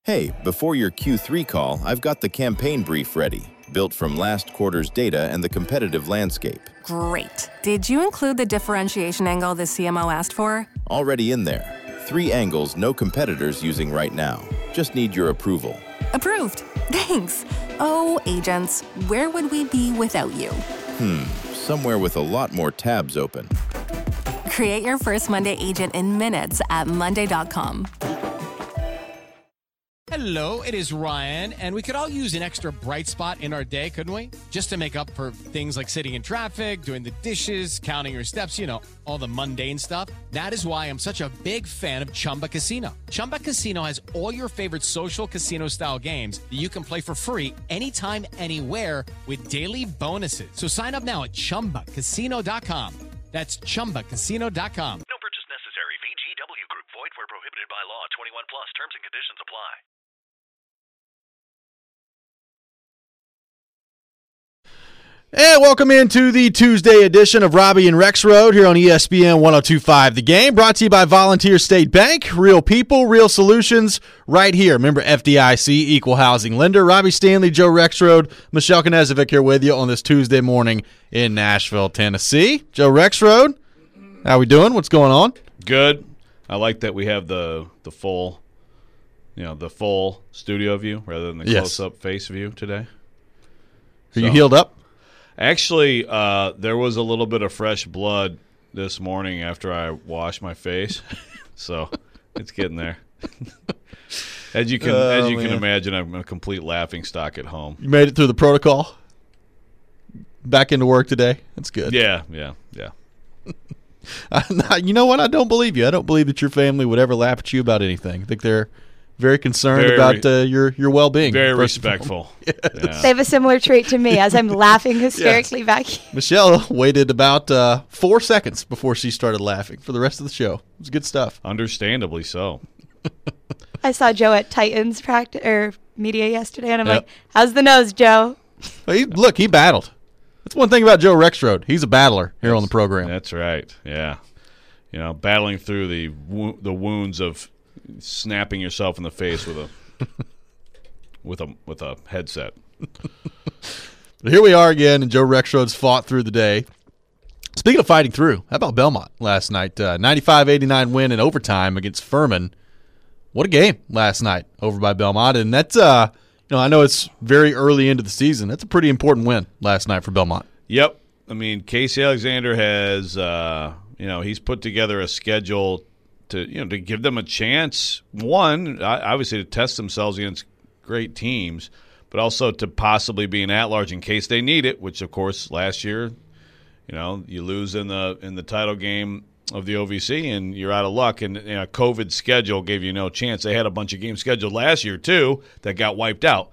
Hey, before your Q3 call, I've got the campaign brief ready, built from last quarter's data and the competitive landscape. Great. Did you include the differentiation angle the CMO asked for? Already in there. 3 angles no competitors using right now. Just need your approval. Approved. Thanks. Oh, agents, where would we be without you? Somewhere with a lot more tabs open. Create your first Monday agent in minutes at monday.com. Hello, it is Ryan, and we could all use an extra bright spot in our day, couldn't we? Just to make up for things like sitting in traffic, doing the dishes, counting your steps, all the mundane stuff. That is why I'm such a big fan of Chumba Casino. Chumba Casino has all your favorite social casino-style games that you can play for free anytime, anywhere with daily bonuses. So sign up now at ChumbaCasino.com. That's ChumbaCasino.com. No purchase necessary. VGW Group. Void where prohibited by law. 21 plus. Terms and conditions apply. And welcome into the Tuesday edition of Robbie and Rexroad here on ESPN 102.5 The Game, brought to you by Volunteer State Bank. Real people, real solutions, right here. Remember FDIC, equal housing lender. Robbie Stanley, Joe Rexroad, Michelle Knezovic here with you on this Tuesday morning in Nashville, Tennessee. Joe Rexroad, how we doing? What's going on? Good. I like that we have the full, the full studio view rather than the close-up face view today. Are you healed up? Actually, there was a little bit of fresh blood this morning after I washed my face, so it's getting there. As you can imagine, I'm a complete laughingstock at home. You made it through the protocol? Back into work today? That's good. Yeah. You know what? I don't believe you. I don't believe that your family would ever laugh at you about anything. I think they're very concerned about your well-being. Very respectful. Yes. Yeah. They have a similar trait to me as I'm laughing hysterically back here. Michelle waited about 4 seconds before she started laughing for the rest of the show. It was good stuff. Understandably so. I saw Joe at Titans practice or media yesterday, and I'm like, how's the nose, Joe? He battled. That's one thing about Joe Rexroad. He's a battler here on the program. That's right. Yeah. Battling through the wounds of snapping yourself in the face with a headset. But here we are again, and Joe Rexroad's fought through the day. Speaking of fighting through, how about Belmont last night? 95-89 win in overtime against Furman. What a game last night over by Belmont, and that's I know it's very early into the season. That's a pretty important win last night for Belmont. Yep. I mean, Casey Alexander has he's put together a schedule to give them a chance, one, obviously to test themselves against great teams, but also to possibly be an at-large in case they need it, which, of course, last year, you lose in the title game of the OVC and you're out of luck, and COVID schedule gave you no chance. They had a bunch of games scheduled last year, too, that got wiped out.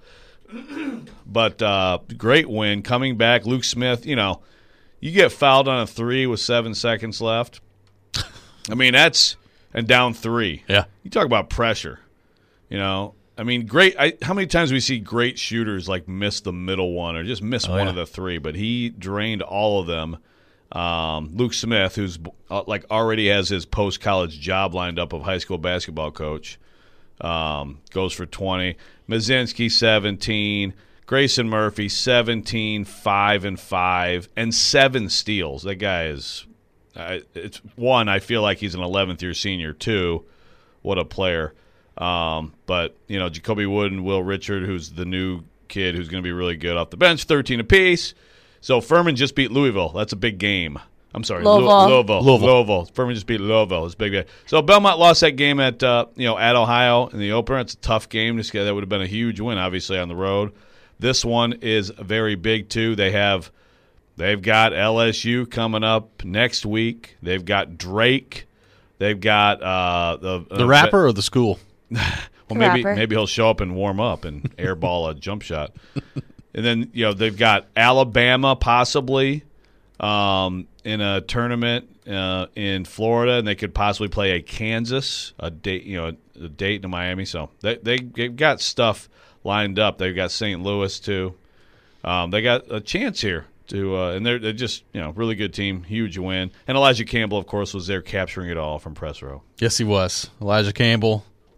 But great win, coming back. Luke Smith, you get fouled on a 3 with 7 seconds left. I mean, and down 3. Yeah. You talk about pressure. Great. How many times we see great shooters miss the middle one or just miss one of the 3, but he drained all of them. Luke Smith, who's already has his post-college job lined up of high school basketball coach, goes for 20. Mazinski, 17. Grayson Murphy, 17, 5 and 5, and 7 steals. That guy is it's one, I feel like he's an 11th-year senior. 2, what a player. But, Jacoby Wood and Will Richard, who's the new kid who's going to be really good off the bench, 13 apiece. So Furman just beat Louisville. That's a big game. I'm sorry, Louisville. Furman just beat Louisville. It's a big game. So Belmont lost that game at Ohio in the opener. It's a tough game. That would have been a huge win, obviously, on the road. This one is very big, too. They've got LSU coming up next week. They've got Drake. They've got the rapper or the school. Well, maybe he'll show up and warm up and airball a jump shot. And then they've got Alabama possibly in a tournament in Florida, and they could possibly play a Kansas, a Dayton to Miami. So they've got stuff lined up. They've got St. Louis too. They got a chance here to, and they're just really good team, huge win. And Elijah Campbell, of course, was there capturing it all from press row. Yes, he was. Elijah Campbell,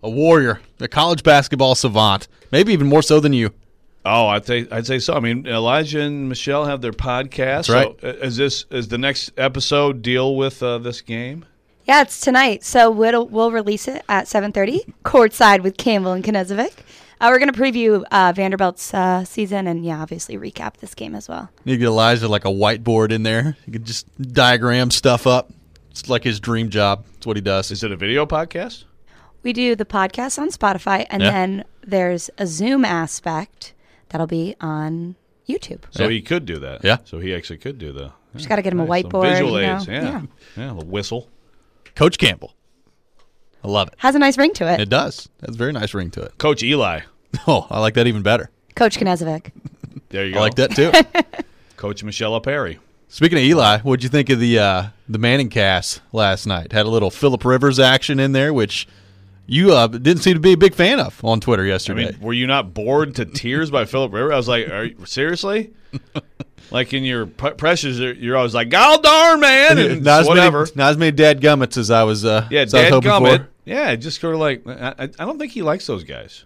a warrior, a college basketball savant, maybe even more so than you. Oh, I'd say so. I mean, Elijah and Michelle have their podcast. That's right. So is the next episode deal with this game? Yeah, it's tonight. So we'll release it at 7:30, courtside with Campbell and Knezovic. We're going to preview Vanderbilt's season and, obviously recap this game as well. You get Elijah like a whiteboard in there. You can just diagram stuff up. It's like his dream job. It's what he does. Is it a video podcast? We do the podcast on Spotify, and then there's a Zoom aspect that'll be on YouTube. So he could do that. Yeah. So he actually could do that. Just got to get him a whiteboard. Visual you know? aids, yeah, a whistle. Coach Campbell. I love it. Has a nice ring to it. It does. Has a very nice ring to it. Coach Eli. Oh, I like that even better. Coach Knezovic. There you go. I like that too. Coach Michelle Perry. Speaking of Eli, what'd you think of the Manning cast last night? Had a little Phillip Rivers action in there, which you didn't seem to be a big fan of on Twitter yesterday. I mean, were you not bored to tears by Phillip Rivers? I was like, are you, seriously? Like in your pressures, you're always like, "God darn, man!" And not whatever. Not as many dadgummits as I was. Dadgummit. For. Yeah, just sort of like I don't think he likes those guys.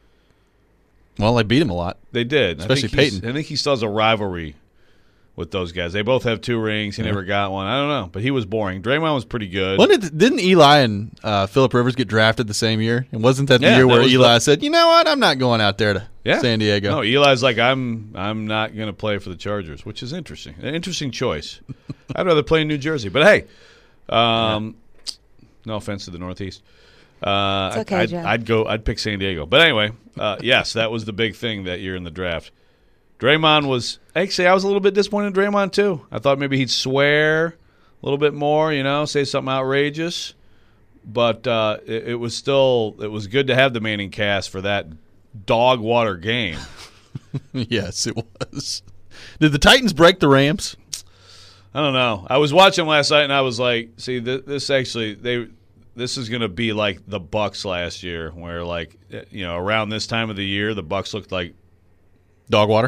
Well, they beat him a lot. They did, especially Peyton. I think he still has a rivalry with those guys. They both have 2 rings. He never got one. I don't know, but he was boring. Draymond was pretty good. Didn't Eli and Phillip Rivers get drafted the same year? And wasn't that the year where Eli said, "You know what? I'm not going out there to San Diego." No, Eli's like, I'm not going to play for the Chargers, which is interesting. An interesting choice. I'd rather play in New Jersey. But hey, no offense to the Northeast. It's okay, Joe. I'd pick San Diego. But anyway, yes, that was the big thing that year in the draft. Draymond was – actually, I was a little bit disappointed in Draymond too. I thought maybe he'd swear a little bit more, say something outrageous. But it was good to have the Manning cast for that dog water game. Yes, it was. Did the Titans break the Rams? I don't know. I was watching last night, and I was like, see, this is going to be like the Bucks last year, where around this time of the year, the Bucks looked like dog water.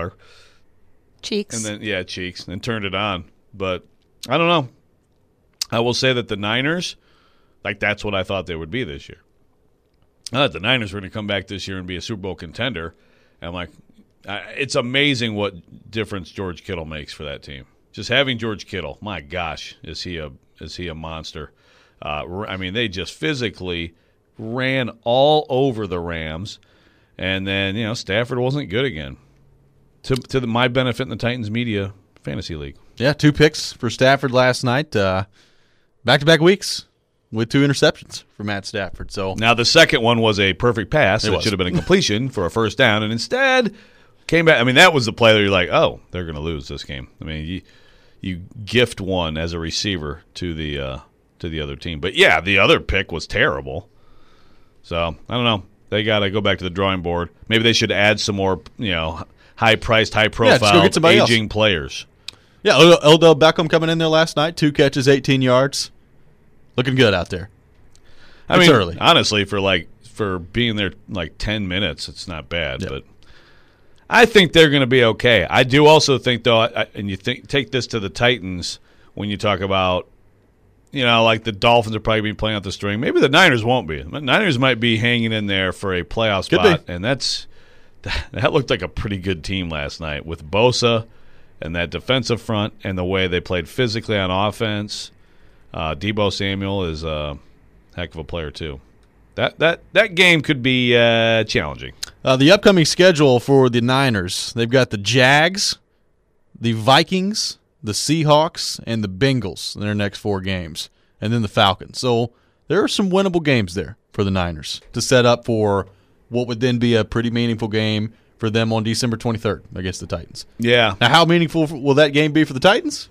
Cheeks. And then cheeks, and turned it on. But I don't know. I will say that the Niners, that's what I thought they would be this year. I thought the Niners were going to come back this year and be a Super Bowl contender. And I'm like, it's amazing what difference George Kittle makes for that team. Just having George Kittle, my gosh, is he a monster? I mean, they just physically ran all over the Rams, and then Stafford wasn't good again. To my benefit in the Titans media fantasy league. Yeah, 2 picks for Stafford last night, back-to-back weeks with 2 interceptions for Matt Stafford. So now the second one was a perfect pass. It should have been a completion for a first down, and instead came back. I mean, that was the play that you're like, oh, they're going to lose this game. I mean, you gift one as a receiver to the other team. But, yeah, the other pick was terrible. So, I don't know. They got to go back to the drawing board. Maybe they should add some more, high-priced, high-profile, aging players. Yeah, Odell Beckham coming in there last night, 2 catches, 18 yards. Looking good out there. It's early. Honestly, for being there 10 minutes, it's not bad. Yep. But I think they're going to be okay. I do also think, though, and you take this to the Titans when you talk about, the Dolphins are probably playing out the string. Maybe the Niners won't be. The Niners might be hanging in there for a playoff spot, and that looked like a pretty good team last night with Bosa and that defensive front and the way they played physically on offense. Deebo Samuel is a heck of a player too. That game could be challenging. The upcoming schedule for the Niners, they've got the Jags, the Vikings, the Seahawks, and the Bengals in their next 4 games, and then the Falcons. So there are some winnable games there for the Niners to set up for what would then be a pretty meaningful game for them on December 23rd against the Titans. Yeah. Now, how meaningful will that game be for the Titans?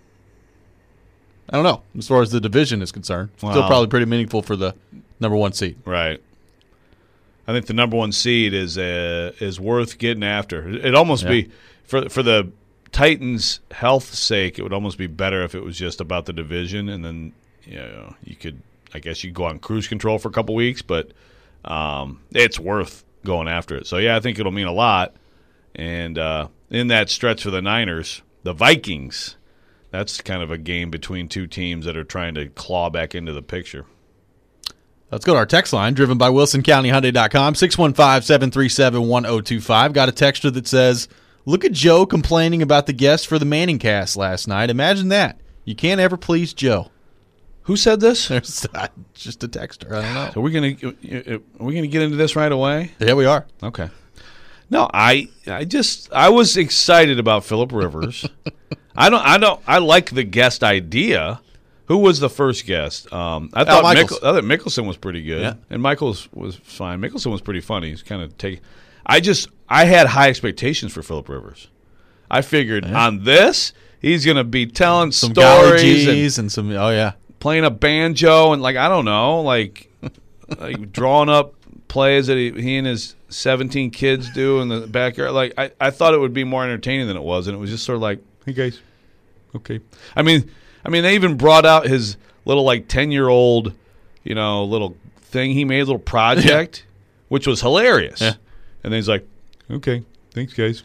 I don't know. As far as the division is concerned, still probably pretty meaningful for the number 1 seed. Right. I think the number 1 seed is worth getting after. It'd almost be for the Titans' health sake. It would almost be better if it was just about the division, and then you could, I guess, you go on cruise control for a couple weeks, but it's worth going after it. So yeah, I think it'll mean a lot. And in that stretch for the Niners, the Vikings. That's kind of a game between 2 teams that are trying to claw back into the picture. Let's go to our text line, driven by WilsonCountyHyundai.com, 615-737-1025. Got a texter that says, look at Joe complaining about the guest for the Manning cast last night. Imagine that. You can't ever please Joe. Who said this? There's just a texter. I don't know. So are we gonna get into this right away? Yeah, we are. Okay. No, I was excited about Phillip Rivers. I like the guest idea. Who was the first guest? I thought Mickelson was pretty good, yeah. And Michaels was fine. Mickelson was pretty funny. He's kind of I had high expectations for Phillip Rivers. I figured on this he's going to be telling some stories and some playing a banjo and I don't know, like drawing up plays that he and his 17 kids do in the backyard. Like I thought it would be more entertaining than it was, and it was just sort of like, hey guys, okay. I mean, they even brought out his little 10-year-old, little thing he made, a little project, which was hilarious. Yeah. And then he's like, okay, thanks guys.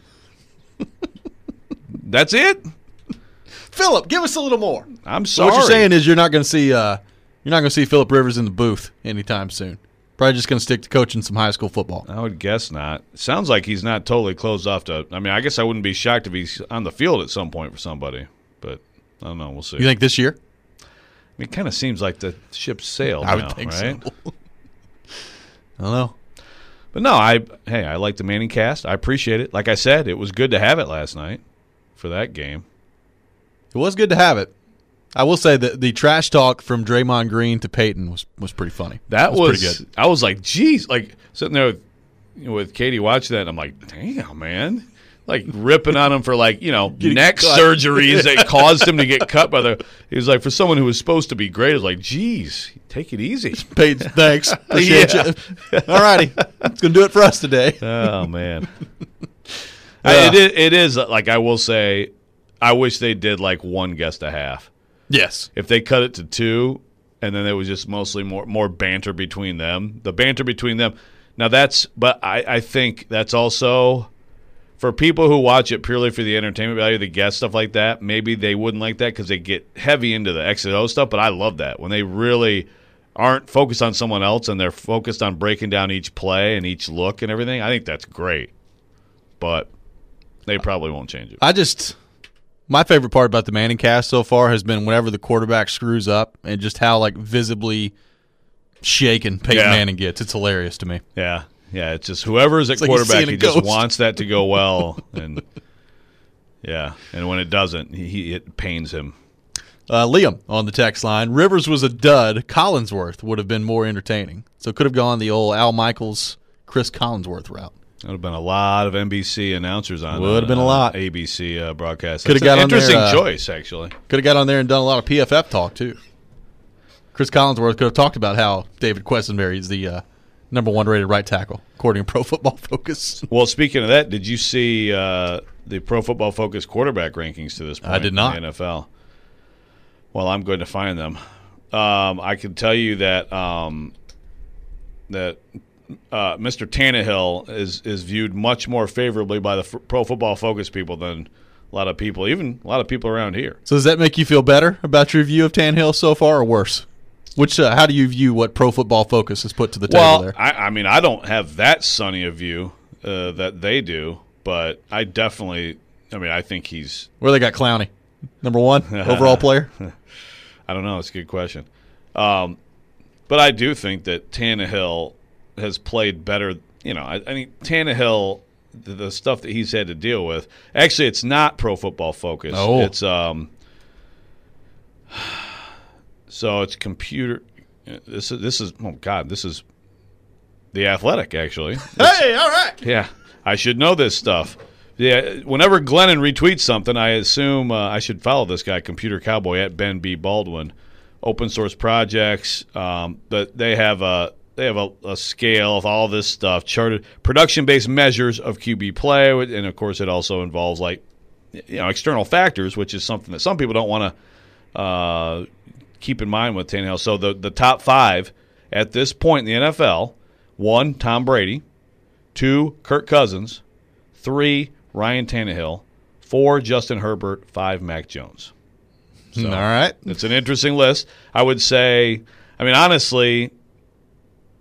That's it. Phillip, give us a little more. I'm sorry. sorry. So what you're saying is you're not going to see Phillip Rivers in the booth anytime soon. Probably just going to stick to coaching some high school football. I would guess not. Sounds like he's not totally closed off to. I mean, I guess I wouldn't be shocked if he's on the field at some point for somebody, but I don't know. We'll see. You think this year? I mean, it kind of seems like the ship sailed. I would think right? so. I don't know. But no, I like the Manning cast. I appreciate it. Like I said, it was good to have it last night for that game. It was good to have it. I will say that the trash talk from Draymond Green to Peyton was pretty funny. That was pretty good. I was like, geez, sitting there with Katie watching that, and I'm like, damn, man. Ripping on him for neck surgeries that caused him to get cut by the. He was like, for someone who was supposed to be great, it was like, geez, take it easy. Peyton, thanks. Appreciate you. All righty. It's going to do it for us today. Oh, man. It is, I will say, I wish they did one guest a half. Yes. If they cut it to two, and then it was just mostly more banter between them. The banter between them. Now but I think that's also, for people who watch it purely for the entertainment value, the guest stuff like that, maybe they wouldn't like that because they get heavy into the X and O stuff, but I love that. When they really aren't focused on someone else and they're focused on breaking down each play and each look and everything, I think that's great. But they probably won't change it. My favorite part about the Manning cast so far has been whenever the quarterback screws up and just how visibly shaken Peyton Manning gets. It's hilarious to me. Yeah. Yeah, it's just whoever's at quarterback, he just wants that to go well. And and when it doesn't, it pains him. Liam on the text line, Rivers was a dud. Collinsworth would have been more entertaining. So could have gone the old Al Michaels, Chris Collinsworth route. That would have been a lot of NBC announcers on. Would have been a lot. ABC broadcast. Could have got an on there. Interesting choice, actually. Could have got on there and done a lot of PFF talk too. Chris Collinsworth could have talked about how David Questenberry is the number 1 rated right tackle, according to Pro Football Focus. Well, speaking of that, did you see the Pro Football Focus quarterback rankings to this point? I did not. In the NFL. Well, I'm going to find them. I can tell you that Mr. Tannehill is viewed much more favorably by the Pro Football Focus people than a lot of people, even a lot of people around here. So does that make you feel better about your view of Tannehill so far, or worse? How do you view what Pro Football Focus has put to the table there? I mean, I don't have that sunny a view that they do, but I think he's... Where they got Clowney? Number 1 overall player? I don't know. It's a good question. But I do think that Tannehill has played better. I think Tannehill, the stuff that he's had to deal with, actually it's not Pro Football Focus. Oh. It's so it's computer. This is oh God, this is The Athletic, actually. Hey, all right. Yeah, I should know this stuff. Yeah, whenever Glennon retweets something, I assume I should follow this guy, Computer Cowboy, at Ben B. Baldwin. Open source projects, but they have a scale of all this stuff, charted production-based measures of QB play, and of course it also involves external factors, which is something that some people don't want to keep in mind with Tannehill. So the top 5 at this point in the NFL: 1, Tom Brady; 2, Kirk Cousins; 3, Ryan Tannehill; 4, Justin Herbert; 5, Mac Jones. So all right. It's an interesting list. I would say, honestly,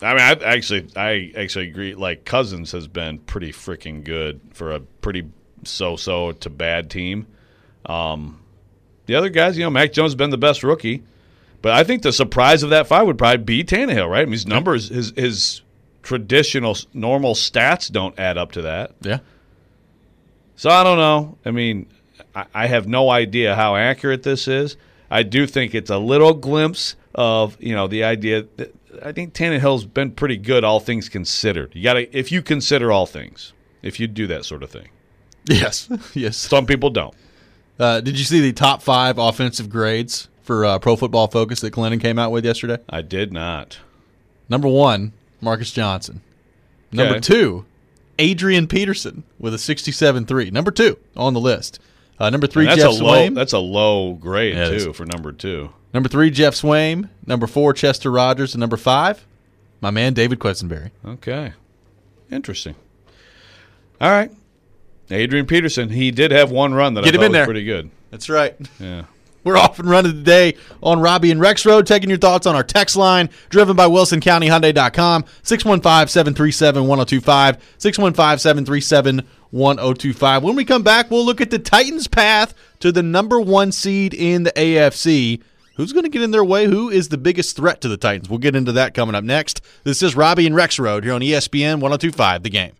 I mean, I actually agree. Like, Cousins has been pretty freaking good for a pretty so-so to bad team. The other guys, Mac Jones has been the best rookie. But I think the surprise of that 5 would probably be Tannehill, right? I mean, his numbers, his traditional normal stats don't add up to that. Yeah. So I don't know. I mean, I have no idea how accurate this is. I do think it's a little glimpse of, the idea that I think Tannehill's been pretty good, all things considered. You gotta, if you consider all things, if you do that sort of thing. Yes. Yes. Some people don't. Did you see the top 5 offensive grades for Pro Football Focus that Clinton came out with yesterday? I did not. Number 1, Marcus Johnson. Number 2, Adrian Peterson with a 67.3. Number 2 on the list. Number 3, Jeff Swaim. That's a low grade, too, for number 2. Number 3, Jeff Swaim. Number 4, Chester Rogers. And number 5, my man David Questenberry. Okay. Interesting. All right. Adrian Peterson, he did have one run that I thought was pretty good. That's right. Yeah. We're off and running today on Robbie and Rex Road, taking your thoughts on our text line, driven by WilsonCountyHyundai.com, 615-737-1025, 615-737-1025. When we come back, we'll look at the Titans' path to the number 1 seed in the AFC. Who's going to get in their way? Who is the biggest threat to the Titans? We'll get into that coming up next. This is Robbie and Rex Road here on ESPN 102.5 The Game.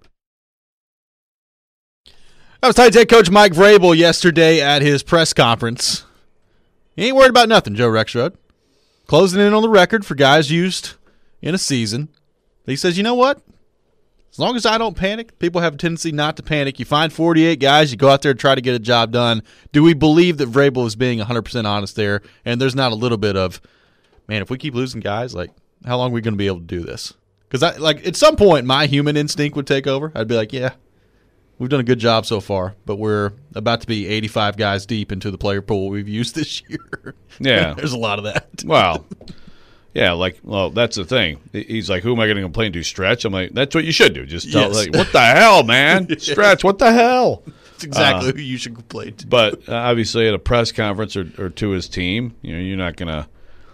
That was Titans head coach Mike Vrabel yesterday at his press conference. He ain't worried about nothing, Joe Rexrode. Closing in on the record for guys used in a season. He says, you know what? As long as I don't panic, people have a tendency not to panic. You find 48 guys, you go out there and try to get a job done. Do we believe that Vrabel is being 100% honest there? And there's not a little bit of, man, if we keep losing guys, like, how long are we going to be able to do this? Because, at some point, my human instinct would take over. I'd be like, yeah, we've done a good job so far, but we're about to be 85 guys deep into the player pool we've used this year. Yeah. There's a lot of that. Well, yeah, that's the thing. He's like, who am I going to complain to? Stretch? I'm like, that's what you should do. Just tell, what the hell, man? Stretch, what the hell? That's exactly who you should complain to. But obviously at a press conference or to his team, you're not going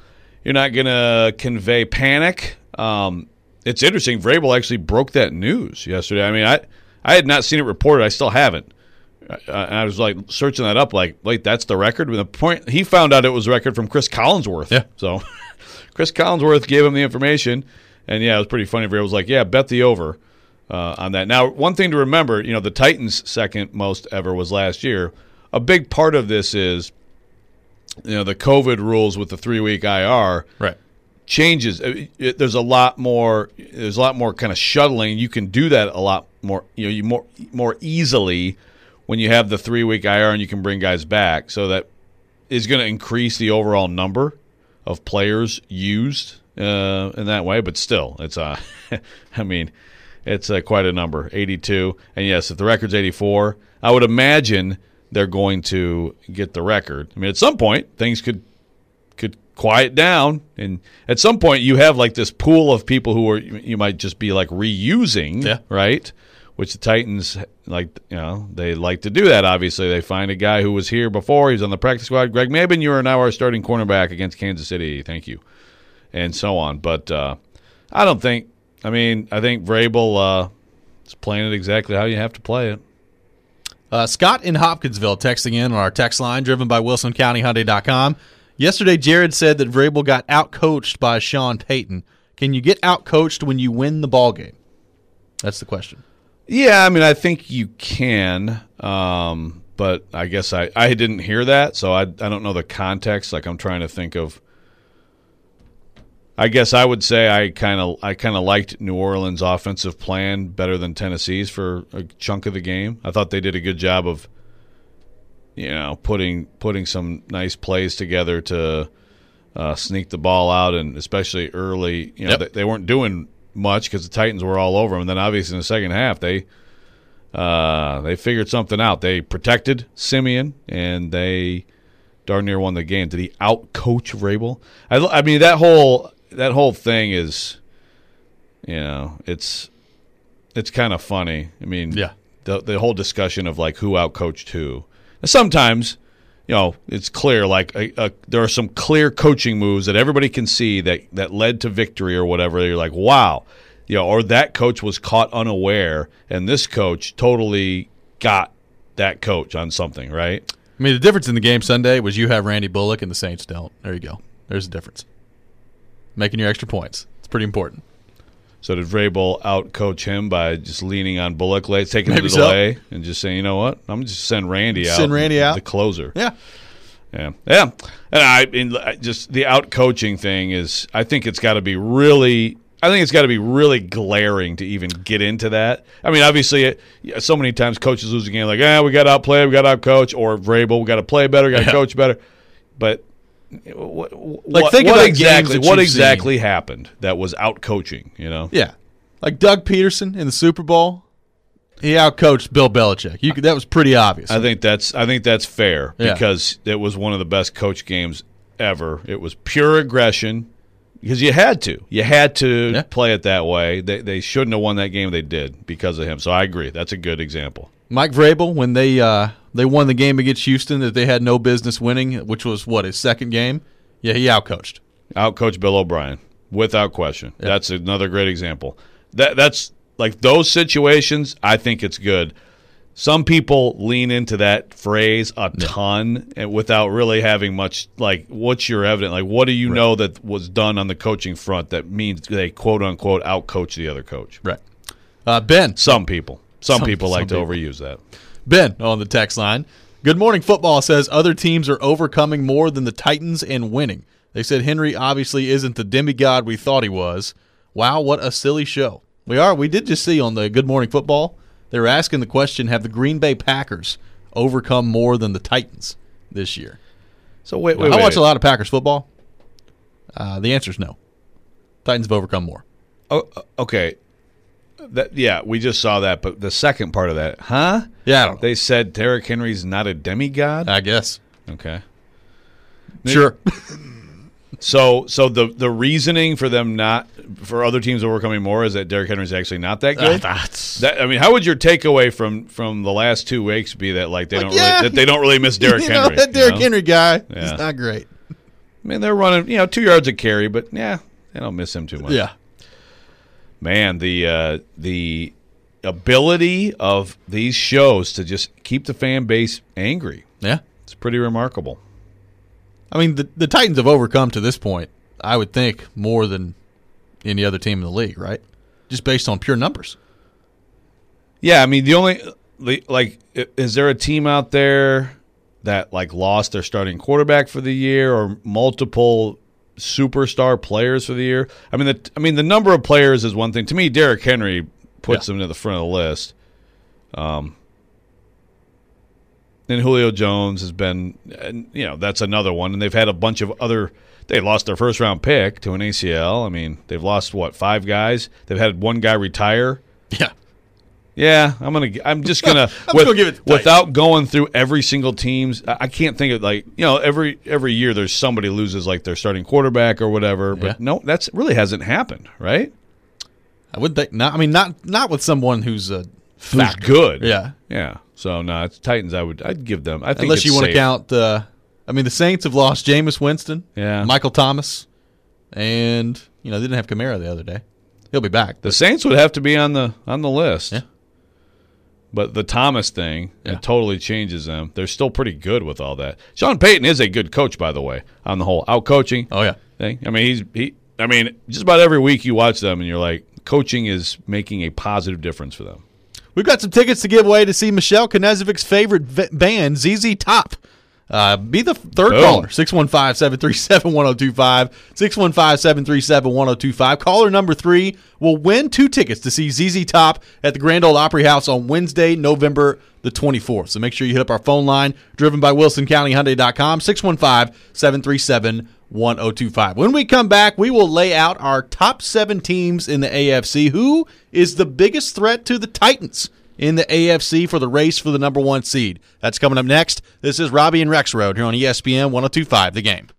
to convey panic. It's interesting. Vrabel actually broke that news yesterday. I mean, I had not seen it reported. I still haven't. I was searching that up. Wait, that's the record. The point he found out it was a record from Chris Collinsworth. Yeah. So Chris Collinsworth gave him the information, and yeah, it was pretty funny. Vrabel was like, "Yeah, bet the over on that." Now, one thing to remember, the Titans' second most ever was last year. A big part of this is, the COVID rules with the 3-week IR. Right. Changes. There's a lot more. There's a lot more kind of shuttling. You can do that a lot more. More easily when you have the 3-week IR and you can bring guys back. So that is going to increase the overall number of players used in that way. But still, it's I mean, it's quite a number, 82. And yes, if the record's 84, I would imagine they're going to get the record. I mean, at some point things could quiet down, and at some point you have this pool of people who you might just be reusing, right? Which the Titans they like to do that. Obviously, they find a guy who was here before, he's on the practice squad. Greg Mabin, you are now our starting cornerback against Kansas City. Thank you, and so on. But I think Vrabel is playing it exactly how you have to play it. Scott in Hopkinsville texting in on our text line, driven by WilsonCountyHyundai.com. Yesterday, Jared said that Vrabel got out-coached by Sean Payton. Can you get out-coached when you win the ball game? That's the question. Yeah, I mean, I think you can, but I guess I didn't hear that, so I don't know the context. I'm trying to think of. I guess I would say I kind of liked New Orleans' offensive plan better than Tennessee's for a chunk of the game. I thought they did a good job of putting some nice plays together to sneak the ball out, and especially early. They weren't doing much because the Titans were all over them. And then obviously in the second half, they figured something out. They protected Simeon, and they darn near won the game. Did he out-coach Vrabel? I mean, that whole thing is, it's kind of funny. I mean, yeah. The whole discussion of who out-coached who. Sometimes it's clear. Like there are some clear coaching moves that everybody can see that led to victory or whatever. You're like, wow, or that coach was caught unaware, and this coach totally got that coach on something, right? I mean, the difference in the game Sunday was you have Randy Bullock and the Saints don't. There you go. There's a difference. Making your extra points. It's pretty important. So did Vrabel out-coach him by just leaning on Bullock late, taking Maybe the delay, and just saying, you know what, I'm just send Randy out. Send Randy out. The closer. Yeah. Yeah. And just the out-coaching thing is, I think it's got to be really glaring to even get into that. I mean, obviously, so many times coaches lose a game like, we got to outplay, we got to out-coach, or Vrabel, we got to play better, we got to coach better. But what exactly happened that was out-coaching, Yeah. Like Doug Peterson in the Super Bowl, he out-coached Bill Belichick. That was pretty obvious. I think that's fair because it was one of the best coach games ever. It was pure aggression because you had to play it that way. They shouldn't have won that game. They did because of him. So I agree. That's a good example. Mike Vrabel, when they won the game against Houston that they had no business winning, which was, his second game? Yeah, he outcoached. Outcoached Bill O'Brien, without question. Yeah. That's another great example. That's like those situations, I think it's good. Some people lean into that phrase a ton and without really having much, like, what's your evidence? Like, what do you know that was done on the coaching front that means they, quote-unquote, outcoach the other coach? Right. Ben. Some people like to overuse that. Ben on the text line. Good Morning Football says other teams are overcoming more than the Titans and winning. They said Henry obviously isn't the demigod we thought he was. Wow, what a silly show. We did just see on the Good Morning Football, they were asking the question, have the Green Bay Packers overcome more than the Titans this year? So wait. I watch a lot of Packers football. The answer is no. Titans have overcome more. Oh, okay. We just saw that, but the second part of that, huh? Yeah, I don't know. They said Derrick Henry's not a demigod? I guess. Okay. Sure. So the reasoning for other teams overcoming more is that Derrick Henry's actually not that good? How would your takeaway from the last 2 weeks be that they don't really miss Derrick Henry? That Derrick Henry guy, he's not great. I mean, they're running 2 yards a carry, but they don't miss him too much. Yeah. Man, the ability of these shows to just keep the fan base angry. Yeah. It's pretty remarkable. I mean, the Titans have overcome to this point, I would think, more than any other team in the league, right? Just based on pure numbers. Yeah, I mean, is there a team out there that lost their starting quarterback for the year or multiple superstar players for the year? I mean, the number of players is one thing. To me, Derrick Henry puts him to the front of the list. And Julio Jones has been, that's another one. And they've had a bunch of other. They lost their first-round pick to an ACL. I mean, they've lost 5 guys. They've had one guy retire. Yeah. Yeah, I'm just gonna give it without going through every single team's. I can't think of every year there's somebody loses their starting quarterback or whatever. But no, that's really hasn't happened, right? I would think not. I mean, not with someone who's good. Yeah, yeah. So no, it's Titans. I'd give them. I think unless you want to count. The Saints have lost Jameis Winston, Michael Thomas, and they didn't have Kamara the other day. He'll be back. The Saints would have to be on the list. Yeah. But the Thomas thing, it totally changes them. They're still pretty good with all that. Sean Payton is a good coach, by the way, on the whole out-coaching thing. I mean, just about every week you watch them and you're like, coaching is making a positive difference for them. We've got some tickets to give away to see Michelle Knezevic's favorite band, ZZ Top. Be the third caller, 615-737-1025, 615-737-1025. Caller number 3 will win 2 tickets to see ZZ Top at the Grand Ole Opry House on Wednesday, November the 24th. So make sure you hit up our phone line, driven by WilsonCountyHyundai.com, 615-737-1025. When we come back, we will lay out our top 7 teams in the AFC. Who is the biggest threat to the Titans in the AFC for the race for the number 1 seed? That's coming up next. This is Robbie and Rex Road here on ESPN 102.5 The Game.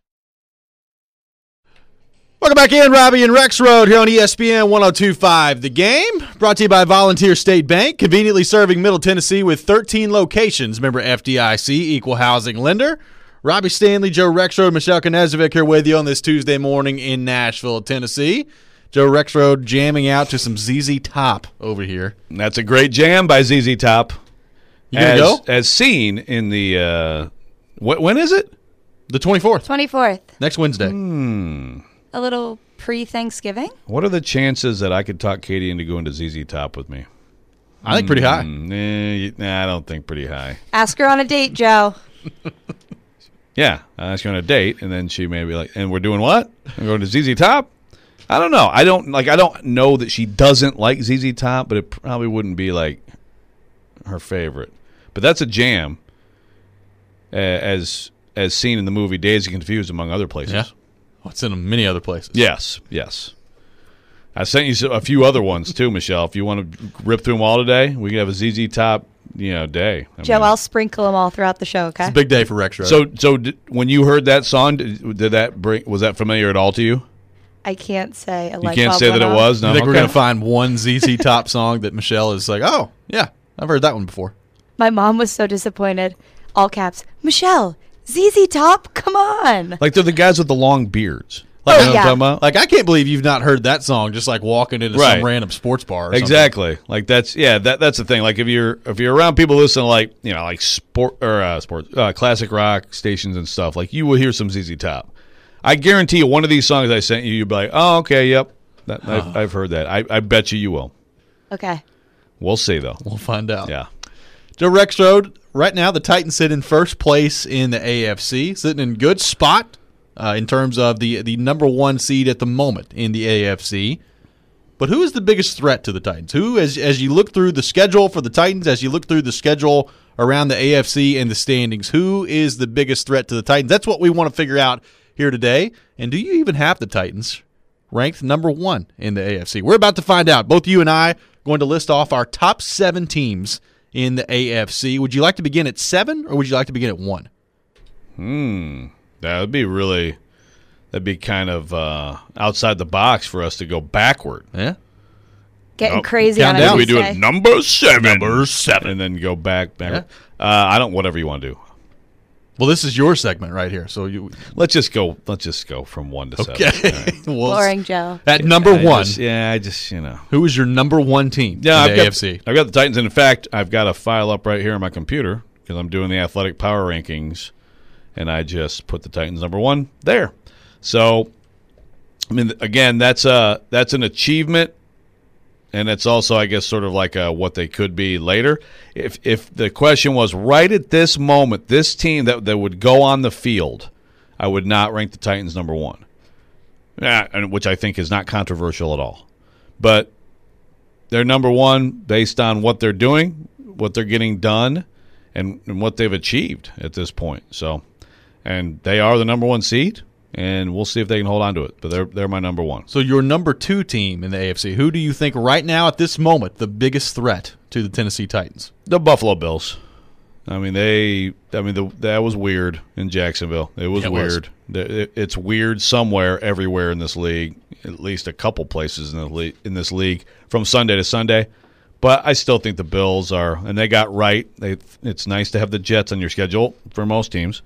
Welcome back in, Robbie and Rex Road here on ESPN 102.5 The Game. Brought to you by Volunteer State Bank, conveniently serving Middle Tennessee with 13 locations. Member FDIC, equal housing lender. Robbie Stanley, Joe Rexrode, Michelle Knezovic here with you on this Tuesday morning in Nashville, Tennessee. Joe Rexrode jamming out to some ZZ Top over here. And that's a great jam by ZZ Top. You gonna go? As seen in the when is it? The 24th. 24th. Next Wednesday. A little pre-Thanksgiving. What are the chances that I could talk Katie into going to ZZ Top with me? I think pretty high. Nah, I don't think pretty high. Ask her on a date, Joe. Yeah, I ask her on a date, and then she may be like, "And we're doing what? I'm going to ZZ Top." I don't know. I don't know that she doesn't like ZZ Top, but it probably wouldn't be like her favorite. But that's a jam, as seen in the movie Dazed and Confused, among other places. Yeah. Oh, it's in many other places. Yes. I sent you a few other ones too, Michelle. If you want to rip through them all today, we can have a ZZ Top, day. Joe, I'll sprinkle them all throughout the show. Okay. It's a big day for Rexrode. So when you heard that song, was that familiar at all to you? I can't say. You can't say that it was. No, I think we're okay. going to find one ZZ Top song that Michelle is like, oh yeah, I've heard that one before. My mom was so disappointed. All caps. Michelle, ZZ Top, come on. Like they're the guys with the long beards. Oh, You know what yeah. I'm talking about? Like, I can't believe you've not heard that song just like walking into Right. some random sports bar or something. Exactly. Like that's the thing. Like if you're around people listening to like classic rock stations and stuff, like you will hear some ZZ Top. I guarantee you one of these songs I sent you, you'll be like, oh, okay, yep. I've heard that. I bet you will. Okay. We'll see though. We'll find out. Yeah. Joe Rexrode, right now the Titans sit in first place in the AFC, sitting in good spot in terms of the number one seed at the moment in the AFC. But who is the biggest threat to the Titans? Who, as you look through the schedule for the Titans, as you look through the schedule around the AFC and the standings, who is the biggest threat to the Titans? That's what we want to figure out here today. And do you even have the Titans ranked number one in the AFC? We're about to find out. Both you and I going to list off our top 7 teams in the AFC. Would you like to begin at 7 or would you like to begin at 1? That'd be kind of outside the box for us to go backward. Yeah. Getting crazy on count a down. We do Tuesday. it number 7, and then go back. Yeah. I don't. Whatever you want to do. Well, this is your segment right here. So Let's just go from 1 to 7. okay. All right. Well, Boring, Joe. at number 1, I just who is your number 1 team Yeah, in I've the got, AFC? I've got the Titans. And in fact, I've got a file up right here on my computer because I'm doing the athletic power rankings, and I just put the Titans number 1 there. So, I mean, again, that's an achievement, and it's also, I guess, sort of like what they could be later. If the question was right at this moment, this team that would go on the field, I would not rank the Titans number 1, and which I think is not controversial at all. But they're number 1 based on what they're doing, what they're getting done, and what they've achieved at this point. So, and they are the number 1 seed, and we'll see if they can hold on to it. But they're my number 1. So your number 2 team in the AFC, who do you think right now at this moment the biggest threat to the Tennessee Titans? The Buffalo Bills. I mean, that was weird in Jacksonville. It was weird. It's weird somewhere, everywhere in this league, at least a couple places in this league, from Sunday to Sunday. But I still think the Bills are, and they got right. It's nice to have the Jets on your schedule for most teams.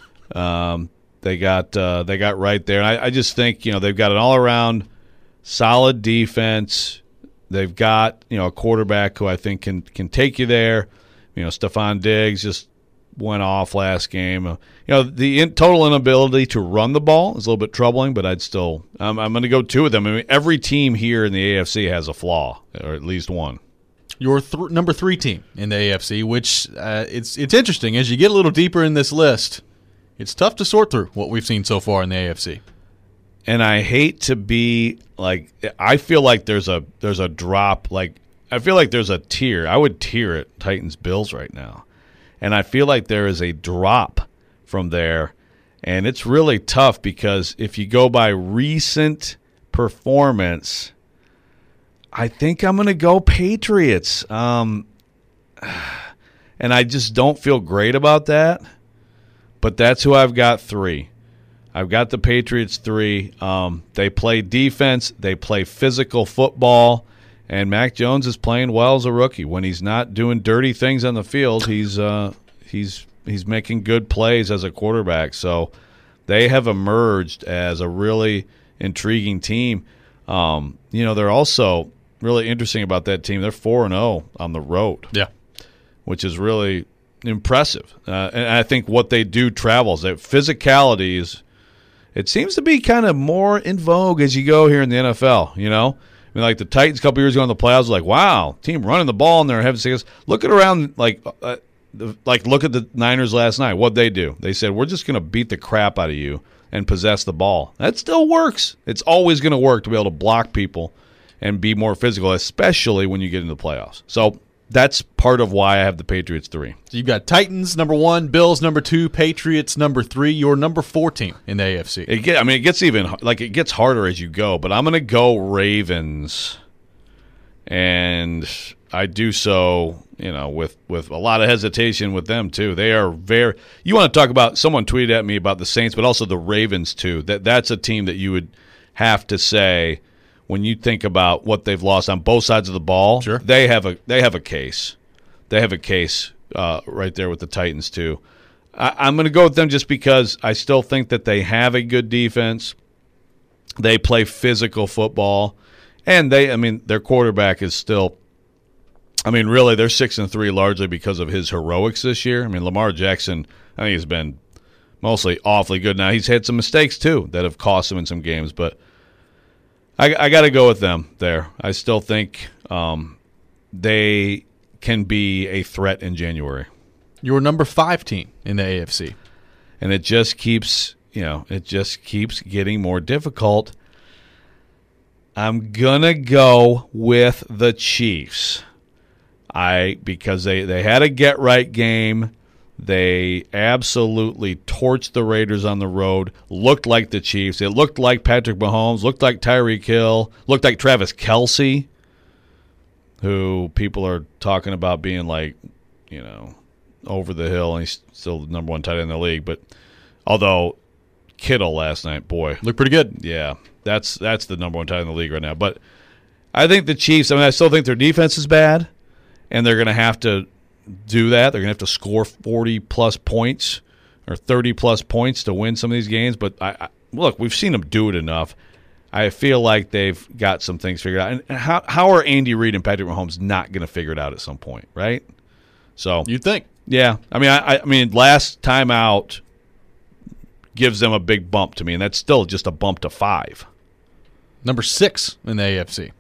They got right there, and I just think they've got an all around solid defense. They've got a quarterback who I think can take you there. Stephon Diggs just went off last game. The total inability to run the ball is a little bit troubling, but I'm going to go 2 of them. I mean, every team here in the AFC has a flaw, or at least one. Your number 3 team in the AFC, which it's interesting as you get a little deeper in this list. It's tough to sort through what we've seen so far in the AFC. And I hate to be like, I feel like there's a drop. Like, I feel like there's a tier. I would tier it Titans Bills right now. And I feel like there is a drop from there. And it's really tough because if you go by recent performance, I think I'm going to go Patriots. And I just don't feel great about that. But that's who I've got 3. I've got the Patriots 3. They play defense. They play physical football. And Mac Jones is playing well as a rookie. When he's not doing dirty things on the field, he's he's making good plays as a quarterback. So they have emerged as a really intriguing team. They're also really interesting about that team. They're 4-0 on the road. Yeah. Which is really impressive. And I think what they do travels. That physicality it seems to be kind of more in vogue as you go here in the NFL, like the Titans a couple years ago in the playoffs, like, wow, team running the ball and they're having success. Look at around, look at the Niners last night. What'd they do? They said, we're just going to beat the crap out of you and possess the ball. That still works. It's always going to work to be able to block people and be more physical, especially when you get into the playoffs. So that's part of why I have the Patriots 3. So you've got Titans number 1, Bills number 2, Patriots number 3. Your number 4 team in the AFC. It gets harder as you go, but I'm going to go Ravens, and I do so, with a lot of hesitation with them too. They are very. You want to talk about? Someone tweeted at me about the Saints, but also the Ravens too. That's a team that you would have to say. When you think about what they've lost on both sides of the ball, sure. They have a case. They have a case right there with the Titans too. I'm going to go with them just because I still think that they have a good defense. They play physical football, and their quarterback is still. Really, they're 6-3 largely because of his heroics this year. Lamar Jackson, I think, has been mostly awfully good. Now he's had some mistakes too that have cost him in some games, but. I got to go with them there. I still think they can be a threat in January. Your number 5 team in the AFC. And it just keeps getting more difficult. I'm going to go with the Chiefs. Because they had a get-right game. They absolutely torched the Raiders on the road, looked like the Chiefs. It looked like Patrick Mahomes, looked like Tyreek Hill, looked like Travis Kelce, who people are talking about being over the hill, and he's still the number 1 tight end in the league. But although Kittle last night, boy. Looked pretty good. Yeah, that's the number 1 tight end in the league right now. But I think the Chiefs, I still think their defense is bad, and they're going to have to do that. They're going to have to score 40-plus points or 30-plus points to win some of these games. But, look, we've seen them do it enough. I feel like they've got some things figured out. And how are Andy Reid and Patrick Mahomes not going to figure it out at some point, right? So you'd think. Yeah. Last time out gives them a big bump to me, and that's still just a bump to 5. Number 6 in the AFC.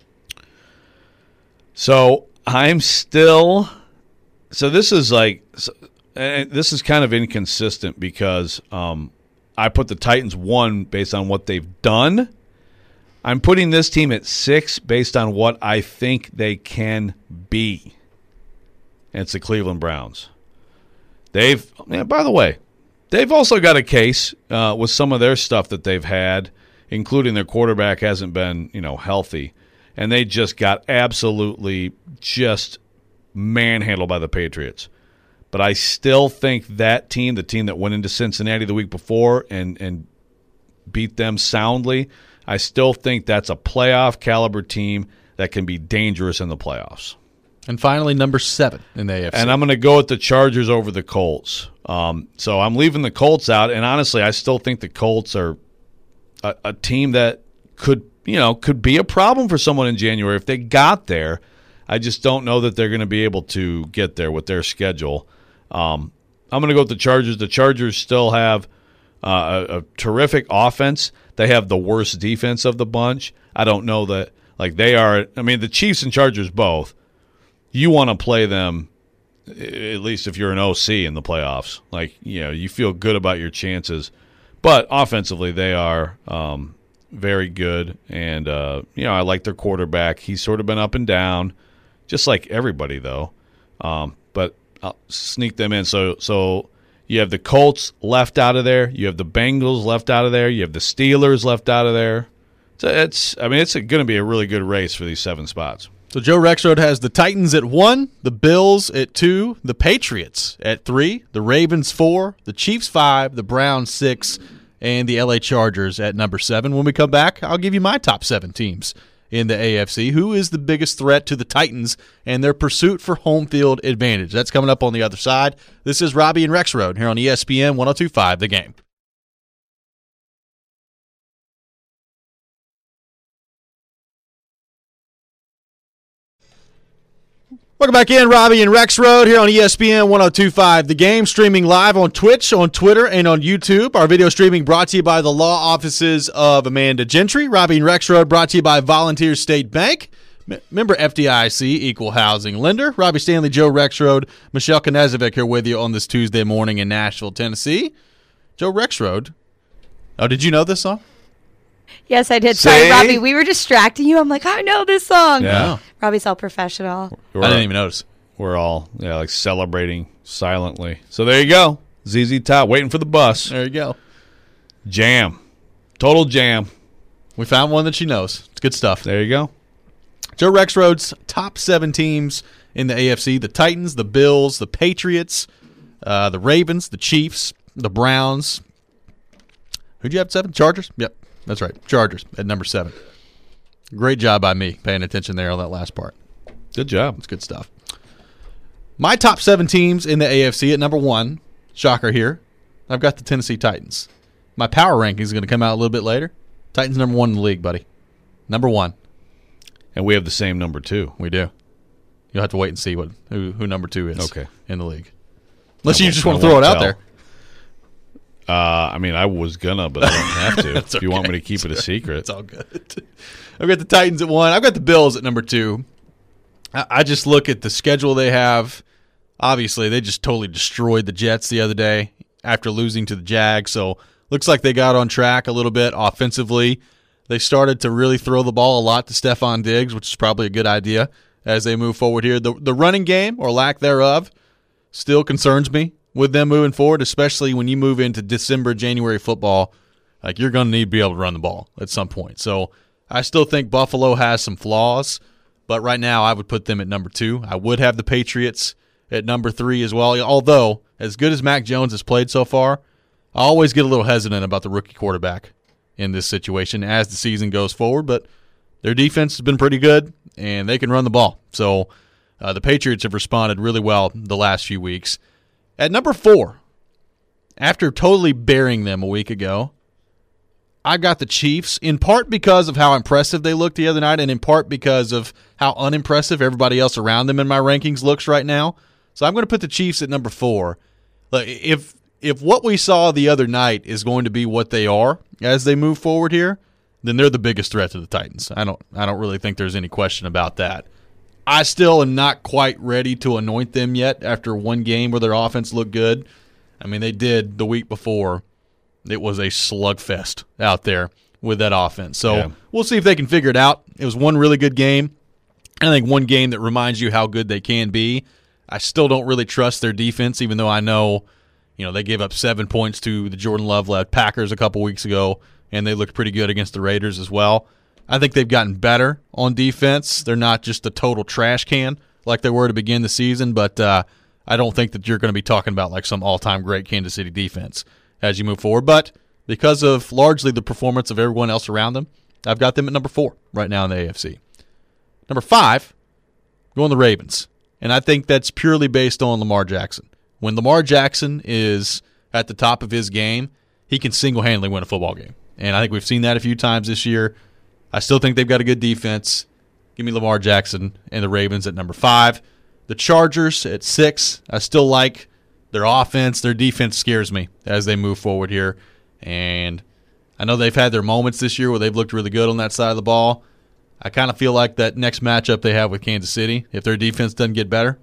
So I'm still – so this is this is kind of inconsistent because I put the Titans 1 based on what they've done. I'm putting this team at 6 based on what I think they can be. And it's the Cleveland Browns. By the way, they've also got a case with some of their stuff that they've had, including their quarterback hasn't been, healthy. And they just got absolutely just manhandled by the Patriots. But I still think that team, the team that went into Cincinnati the week before and beat them soundly, I still think that's a playoff caliber team that can be dangerous in the playoffs. And finally, number 7 in the AFC. And I'm going to go with the Chargers over the Colts. So I'm leaving the Colts out, and honestly, I still think the Colts are a team that could be a problem for someone in January if they got there. I just don't know that they're going to be able to get there with their schedule. I'm going to go with the Chargers. The Chargers still have a terrific offense. They have the worst defense of the bunch. I don't know that they are. The Chiefs and Chargers both. You want to play them, at least if you're an OC in the playoffs. You feel good about your chances. But offensively, they are very good. And, I like their quarterback. He's sort of been up and down. Just like everybody, though. But I'll sneak them in. So you have the Colts left out of there. You have the Bengals left out of there. You have the Steelers left out of there. So it's going to be a really good race for these 7 spots. So Joe Rexrode has the Titans at 1, the Bills at 2, the Patriots at 3, the Ravens 4, the Chiefs 5, the Browns 6, and the LA Chargers at number 7. When we come back, I'll give you my top 7 teams in the AFC. Who is the biggest threat to the Titans and their pursuit for home field advantage? That's coming up on the other side. This is Robbie and Rexroad here on ESPN 102.5 The Game. Welcome back in, Robbie and Rexroad here on ESPN 102.5 The Game, streaming live on Twitch, on Twitter, and on YouTube. Our video streaming brought to you by the law offices of Amanda Gentry. Robbie and Rexroad brought to you by Volunteer State Bank. Member FDIC, equal housing lender. Robbie Stanley, Joe Rexroad, Michelle Knezovic here with you on this Tuesday morning in Nashville, Tennessee. Joe Rexroad. Oh, did you know this song? Yes, I did. Sorry, Robbie. We were distracting you. I'm like, I know this song. Yeah. Robbie's all professional. I didn't even notice. We're all like celebrating silently. So there you go. ZZ Top waiting for the bus. There you go. Jam. Total jam. We found one that she knows. It's good stuff. There you go. Joe Rexroad's top 7 teams in the AFC: the Titans, the Bills, the Patriots, the Ravens, the Chiefs, the Browns. Who'd you have at 7? Chargers? Yep, that's right. Chargers at number 7. Great job by me paying attention there on that last part. Good job. It's good stuff. My top 7 teams in the AFC at number 1, shocker here, I've got the Tennessee Titans. My power ranking is going to come out a little bit later. Titans number 1 in the league, buddy. Number 1. And we have the same number 2. We do. You'll have to wait and see who number 2 is in the league. Unless you just want to throw it out there. I mean, I was gonna, but I don't have to. If you want me to keep it a secret. It's all good. I've got the Titans at 1. I've got the Bills at number 2. I just look at the schedule they have. Obviously, they just totally destroyed the Jets the other day after losing to the Jags. So, looks like they got on track a little bit offensively. They started to really throw the ball a lot to Stephon Diggs, which is probably a good idea as they move forward here. The running game, or lack thereof, still concerns me with them moving forward, especially when you move into December, January football. Like, you're going to need to be able to run the ball at some point. So, I still think Buffalo has some flaws, but right now I would put them at number 2. I would have the Patriots at number 3 as well, although as good as Mac Jones has played so far, I always get a little hesitant about the rookie quarterback in this situation as the season goes forward, but their defense has been pretty good, and they can run the ball. So the Patriots have responded really well the last few weeks. At number 4, after totally burying them a week ago, I got the Chiefs, in part because of how impressive they looked the other night, and in part because of how unimpressive everybody else around them in my rankings looks right now. So I'm going to put the Chiefs at number 4. If what we saw the other night is going to be what they are as they move forward here, then they're the biggest threat to the Titans. I don't really think there's any question about that. I still am not quite ready to anoint them yet after one game where their offense looked good. I mean, they did the week before. It was a slugfest out there with that offense. So We'll see if they can figure it out. It was one really good game. I think one game that reminds you how good they can be. I still don't really trust their defense, even though I know, they gave up 7 points to the Jordan Love-led Packers a couple weeks ago, and they looked pretty good against the Raiders as well. I think they've gotten better on defense. They're not just a total trash can like they were to begin the season, but I don't think that you're going to be talking about like some all-time great Kansas City defense as you move forward. But because of largely the performance of everyone else around them, I've got them at number 4 right now in the AFC. Number 5, going the Ravens. And I think that's purely based on Lamar Jackson. When Lamar Jackson is at the top of his game, he can single-handedly win a football game. And I think we've seen that a few times this year. I still think they've got a good defense. Give me Lamar Jackson and the Ravens at number 5. The Chargers at 6. I still like their offense. Their defense scares me as they move forward here. And I know they've had their moments this year where they've looked really good on that side of the ball. I kind of feel like that next matchup they have with Kansas City, if their defense doesn't get better,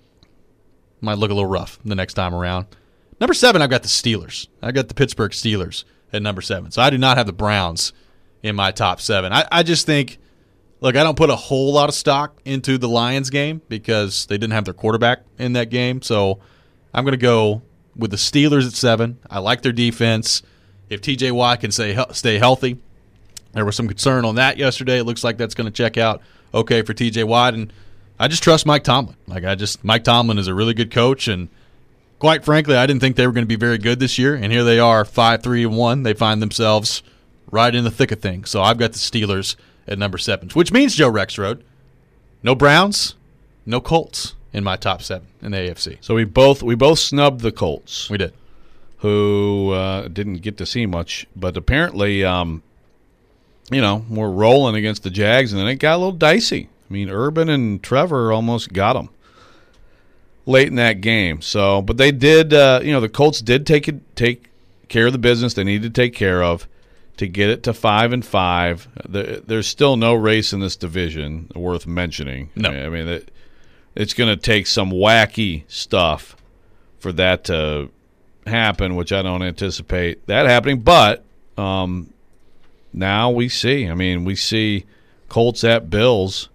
might look a little rough the next time around. Number 7, I've got the Steelers. I got the Pittsburgh Steelers at number 7. So I do not have the Browns in my top 7. I just think, look, I don't put a whole lot of stock into the Lions game because they didn't have their quarterback in that game. So I'm going to go with the Steelers at 7. I like their defense. If TJ Watt can stay healthy, there was some concern on that yesterday. It looks like that's going to check out okay for TJ Watt. And I just trust Mike Tomlin. Mike Tomlin is a really good coach, and quite frankly, I didn't think they were going to be very good this year. And here they are, 5-3-1. They find themselves right in the thick of things. So I've got the Steelers at number 7, which means, Joe Rexrode, no Browns, no Colts in my top 7 in the AFC. So we both snubbed the Colts. We did. Who didn't get to see much, but apparently, we're rolling against the Jags, and then it got a little dicey. I mean, Urban and Trevor almost got them late in that game. So, but they did. The Colts did take care of the business they needed to take care of to get it to 5-5. There's still no race in this division worth mentioning. No, I mean it's going to take some wacky stuff for that to happen, which I don't anticipate that happening. But now we see. I mean, we see Colts at Bills.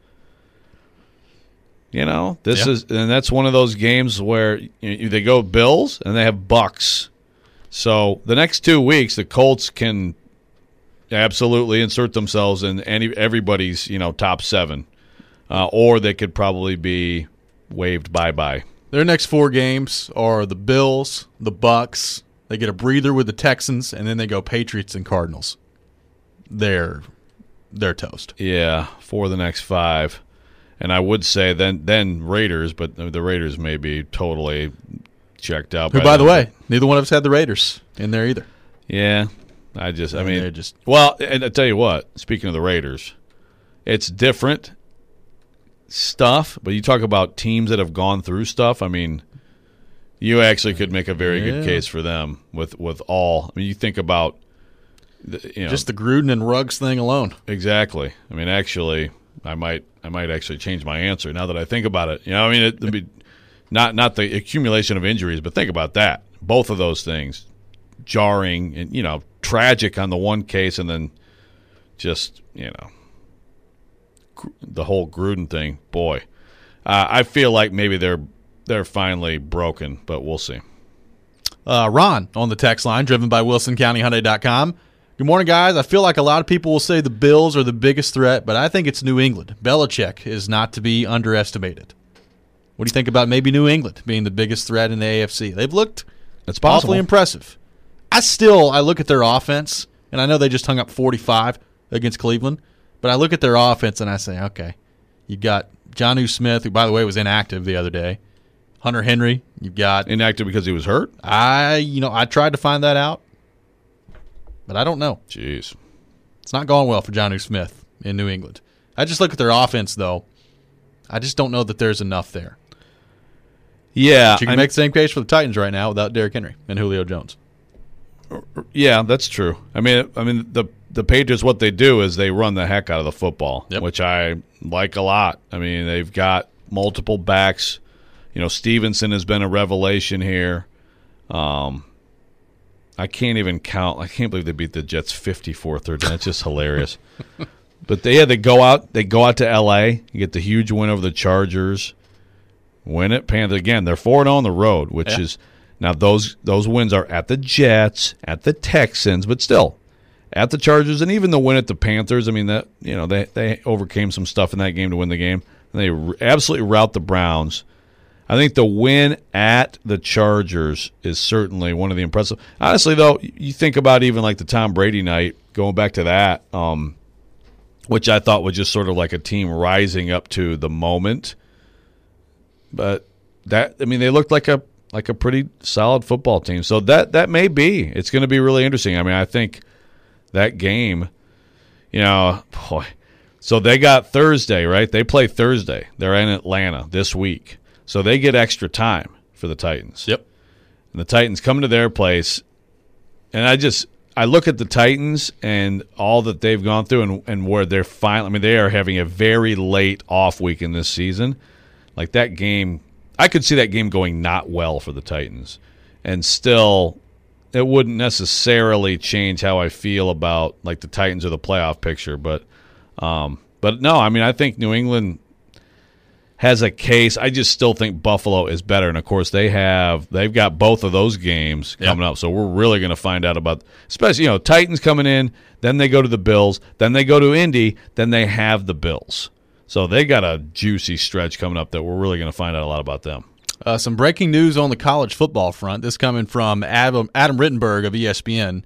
That's one of those games where they go Bills and they have Bucks. So the next 2 weeks, the Colts can absolutely insert themselves in everybody's top 7, or they could probably be waved bye-bye. Their next 4 games are the Bills, the Bucks. They get a breather with the Texans, and then they go Patriots and Cardinals. They're toast. Yeah, for the next 5. And I would say then Raiders, but the Raiders may be totally checked out. Who, by the way, neither one of us had the Raiders in there either. Yeah, well, and I tell you what, speaking of the Raiders, it's different stuff, but you talk about teams that have gone through stuff. I mean, you actually could make a very good case for them with all. I mean, you think about just the Gruden and Ruggs thing alone. Exactly. I mean, actually, I might actually change my answer now that I think about it. It'd be not the accumulation of injuries, but think about that. Both of those things, jarring and tragic on the one case, and then just the whole Gruden thing. Boy, I feel like maybe they're finally broken, but we'll see. Ron on the text line, driven by WilsonCountyHyundai.com. Good morning, guys. I feel like a lot of people will say the Bills are the biggest threat, but I think it's New England. Belichick is not to be underestimated. What do you think about maybe New England being the biggest threat in the AFC? They've looked awfully impressive. I look at their offense, and I know they just hung up 45 against Cleveland, but I look at their offense and I say, okay, you got Jonnu Smith, who, by the way, was inactive the other day. Hunter Henry, you've got inactive because he was hurt. I tried to find that out, but I don't know. Jeez, it's not going well for Jonnu Smith in New England. I just look at their offense, though. I just don't know that there's enough there. Yeah, but you can make the same case for the Titans right now without Derrick Henry and Julio Jones. Yeah, that's true. I mean, the Patriots, what they do is they run the heck out of the football, which I like a lot. I mean, they've got multiple backs. Stevenson has been a revelation here. I can't even count. I can't believe they beat the Jets 54-13. That's just hilarious. But they go out to L.A., you get the huge win over the Chargers, win it. Panthers again. They're 4-0 on the road, which is now those wins are at the Jets, at the Texans, but still at the Chargers, and even the win at the Panthers. I mean that they overcame some stuff in that game to win the game. And they absolutely rout the Browns. I think the win at the Chargers is certainly one of the impressive. Honestly, though, you think about even like the Tom Brady night, going back to that, which I thought was just sort of like a team rising up to the moment. But they looked like a pretty solid football team. So that may be. It's going to be really interesting. I mean, I think that game, boy. So they got Thursday, right? They play Thursday. They're in Atlanta this week. So they get extra time for the Titans. Yep. And the Titans come to their place, and I look at the Titans and all that they've gone through and where they're finally – I mean, they are having a very late off week in this season. Like that game – I could see that game going not well for the Titans. And still, it wouldn't necessarily change how I feel about like the Titans or the playoff picture. But no, I mean, I think New England – has a case. I just still think Buffalo is better, and of course they've got both of those games coming up. So we're really going to find out about, especially Titans coming in, then they go to the Bills, then they go to Indy, then they have the Bills. So they got a juicy stretch coming up that we're really going to find out a lot about them. Some breaking news on the college football front. This coming from Adam Rittenberg of ESPN.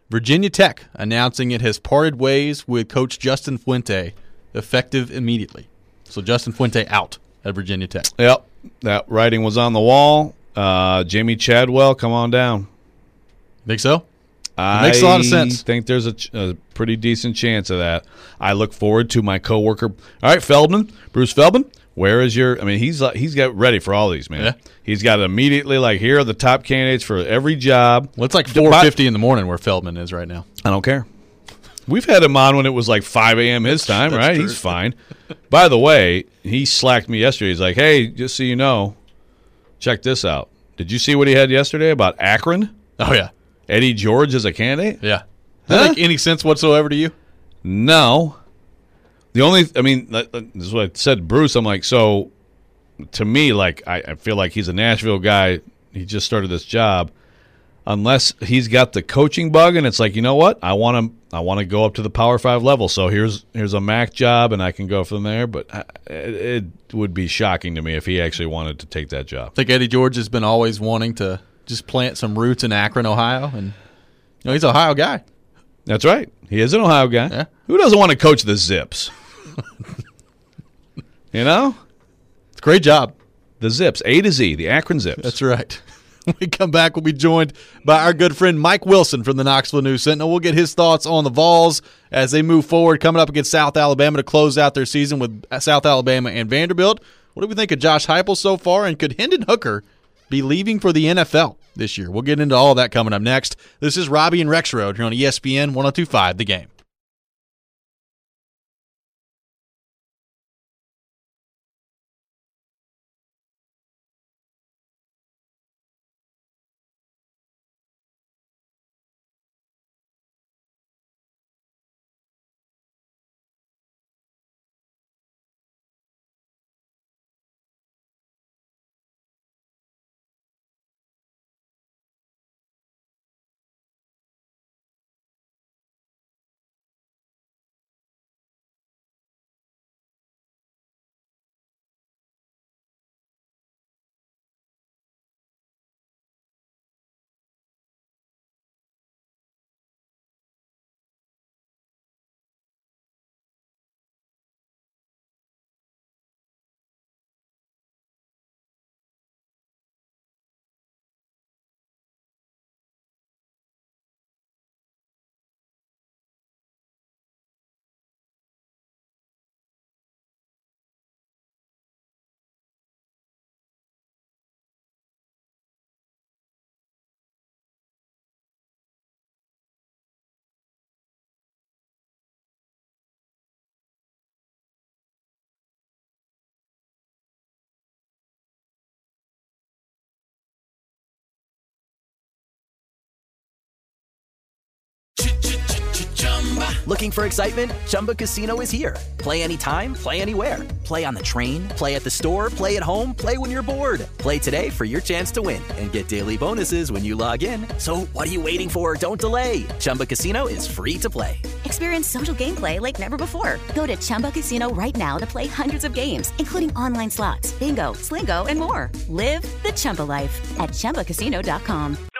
Virginia Tech announcing it has parted ways with Coach Justin Fuente, effective immediately. So Justin Fuente out at Virginia Tech. Yep, that writing was on the wall. Jamie Chadwell, come on down. Think so? It makes a lot of sense. I think there's a pretty decent chance of that. I look forward to my coworker. All right, Feldman, Bruce Feldman. Where is your? I mean, he's got ready for all these, man. Yeah. He's got immediately like, here are the top candidates for every job. Well, it's like 4:50 in the morning where Feldman is right now. I don't care. We've had him on when it was like 5 a.m. his time, right? True. He's fine. By the way, he slacked me yesterday. He's like, hey, just so you know, check this out. Did you see what he had yesterday about Akron? Oh, yeah. Eddie George as a candidate? Yeah. Does that make any sense whatsoever to you? No. The only, I mean, this is what I said to Bruce. I'm like, so to me, like, I feel like he's a Nashville guy. He just started this job. Unless he's got the coaching bug, and it's like, you know what? I want to go up to the Power 5 level. So here's a MAC job, and I can go from there. But it would be shocking to me if he actually wanted to take that job. I think Eddie George has been always wanting to just plant some roots in Akron, Ohio, and he's an Ohio guy. That's right. He is an Ohio guy. Yeah. Who doesn't want to coach the Zips? You know? It's a great job. The Zips, A to Z, the Akron Zips. That's right. When we come back, we'll be joined by our good friend Mike Wilson from the Knoxville News Sentinel. We'll get his thoughts on the Vols as they move forward, coming up against South Alabama to close out their season with South Alabama and Vanderbilt. What do we think of Josh Heupel so far, and could Hendon Hooker be leaving for the NFL this year? We'll get into all of that coming up next. This is Robbie and Rexroad here on ESPN 102.5 The Game. Looking for excitement? Chumba Casino is here. Play anytime, play anywhere. Play on the train, play at the store, play at home, play when you're bored. Play today for your chance to win and get daily bonuses when you log in. So what are you waiting for? Don't delay. Chumba Casino is free to play. Experience social gameplay like never before. Go to Chumba Casino right now to play hundreds of games, including online slots, bingo, Slingo, and more. Live the Chumba life at ChumbaCasino.com.